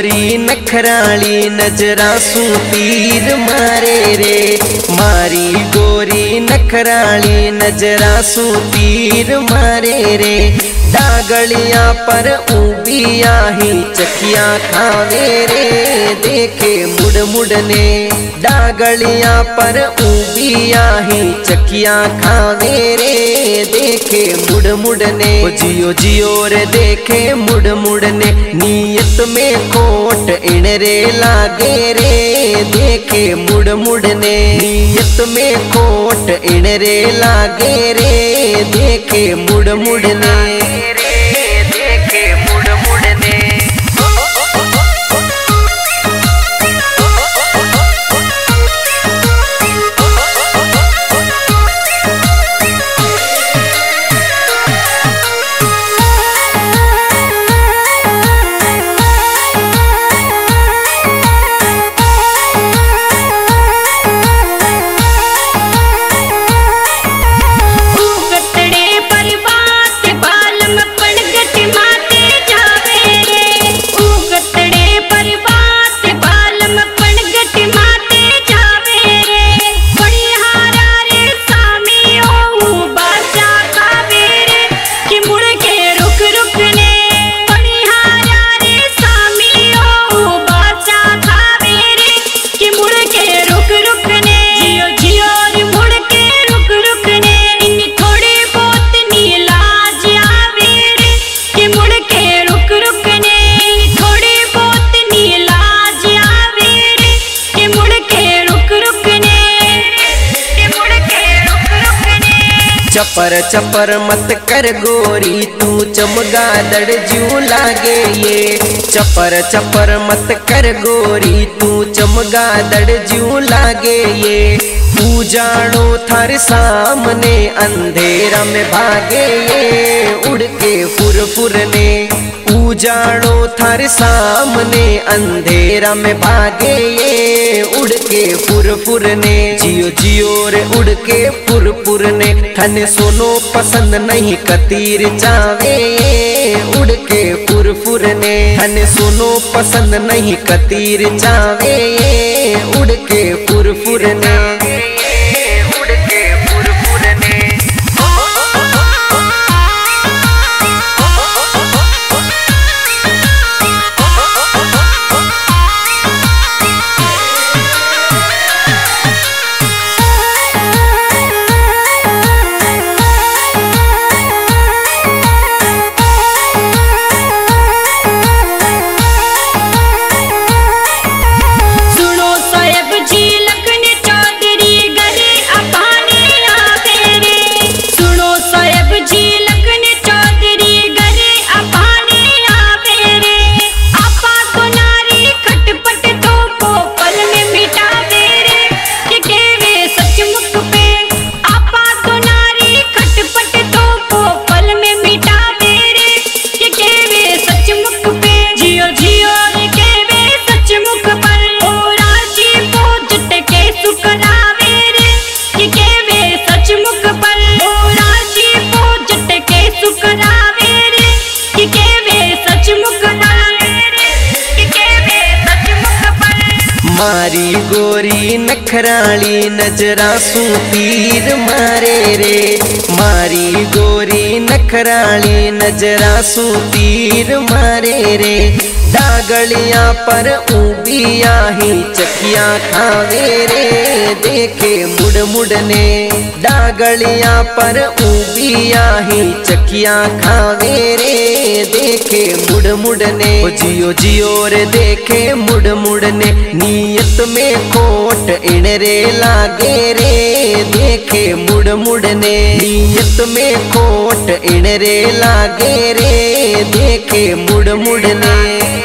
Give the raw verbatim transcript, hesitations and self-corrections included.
गोरी नखराली नजरा सू तीर मारे रे। मारी गोरी नखराली नजरा सू तीर मारे रे। डागलिया पर ऊबिया ही चकिया खावे रे। देखे मुड़ मुड़ने डागलिया पर ऊबिया ही चकिया खावे रे। देखे मुड़ मुड़ने जियो जियो रे देखे मुड़ मुड़ने। नीयत में खोट इनरे लागे रे। देखे मुड़ मुड़ने नीयत में खोट इनरे लागे रे। देखे मुड़ मुड़ने देखे मुड़ मुड़ने। चपर चपर मत कर गोरी तू चमगादड़ जू लागे ये। चपर चपर मत कर गोरी तू चमगादड़ जू लागे ये। तू जानो थारे सामने अंधेरा में भागे ये। उड़ के फुर फुरने जानो थारे सामने अंधेरा में भागे ये। उड़ के फुर फुरने जियो जियो रे उड़ के फुर फुरने। थने सोनो पसंद नहीं कतीर चावे ये। उड़ के फुर फुरने थने सोनो पसंद नहीं कतीर चावे ये। उड़ के फुर फुरने उड़ के फुर फुरने। मारी गोरी नखराली नजरा सू तीर मारे रे। मारी गोरी नखराली नजरा सू तीर मारे रे। डागलिया पर ऊबिया ही चकिया खावे रे। देखे मुड़ मुड़ने डागलिया पर ऊबिया ही चकिया खावे रे। देखे मुड़ मुड़ने जियो जियो रे देखे मुड़ मुड़ने। नीयत में खोट इनरे लागे रे। देखे मुड़ मुड़ने नीयत में खोट इनरे लागे रे। देखे मुड़ मुड़ने।